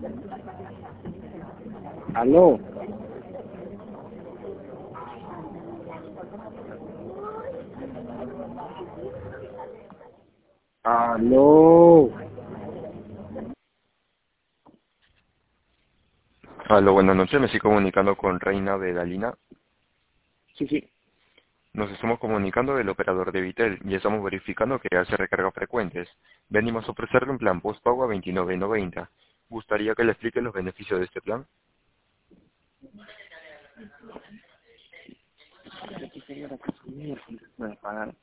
Aló. Aló. Aló, buenas noches, me estoy comunicando con Reina Vedalina. Sí, sí. Nos estamos comunicando del operador de Vitel y estamos verificando que hace recargas frecuentes. Venimos a ofrecerle un plan postpago a 29.90. ¿Gustaría que le explique los beneficios de este plan? Aquí sería la casualidad, voy a pagar.